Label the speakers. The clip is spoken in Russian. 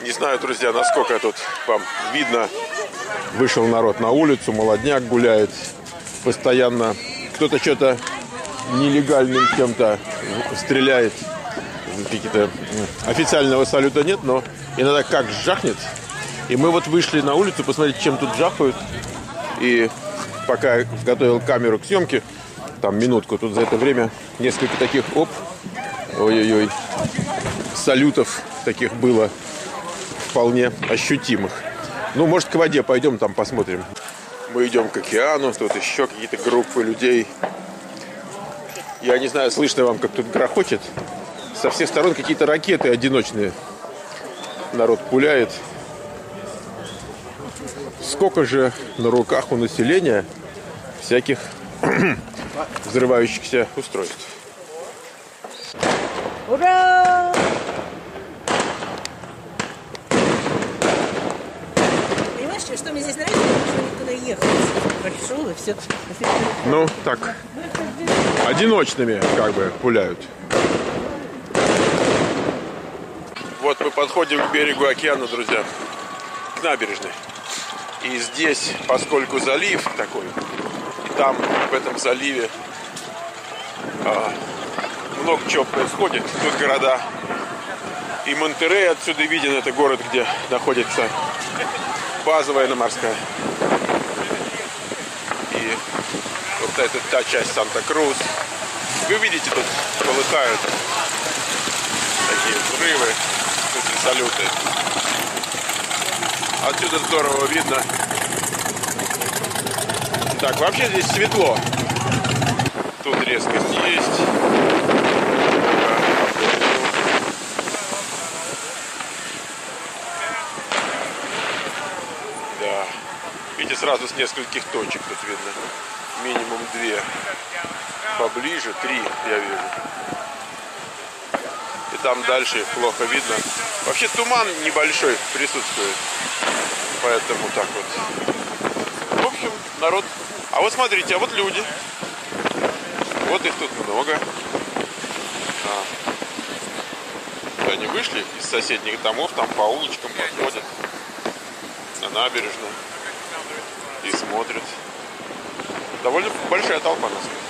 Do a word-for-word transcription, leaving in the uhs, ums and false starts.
Speaker 1: Не знаю, друзья, насколько тут вам видно. Вышел народ на улицу, молодняк гуляет. Постоянно кто-то что-то нелегальным кем-то стреляет. Какие-то официального салюта нет, но иногда как жахнет. И мы вот вышли на улицу посмотреть, чем тут жахают. И пока я готовил камеру к съемке, там минутку, тут за это время несколько таких, оп, ой-ой-ой, салютов таких было вполне ощутимых. Ну, может, к воде пойдем, там посмотрим. Мы идем к океану, тут еще какие-то группы людей. Я не знаю, слышно вам, как тут грохочет. Со всех сторон какие-то ракеты одиночные. Народ пуляет. Сколько же на руках у населения всяких взрывающихся устройств.
Speaker 2: Ура! Понимаешь, что мне здесь нравится? Что никуда ехать. Пришел и все.
Speaker 1: Ну, так, одиночными как бы пуляют. Вот мы подходим к берегу океана, друзья, к набережной. И здесь, поскольку залив такой, и там, в этом заливе, а, много чего происходит. Тут города. И Монтеррей отсюда виден. Это город, где находится база военно-морская. И вот это та часть Санта-Крус. Вы видите, тут полыхают такие взрывы, салюты. Отсюда здорово видно. Так, вообще здесь светло. Тут резкость есть. Да. Видите, сразу с нескольких точек тут видно. Минимум две. Поближе три, я вижу. И там дальше плохо видно. Вообще туман небольшой присутствует. Поэтому так вот. В общем, народ. А вот смотрите, а вот люди. Вот их тут много. А. Они вышли из соседних домов, там по улочкам подходят на набережную и смотрят. Довольно большая толпа, на самом деле.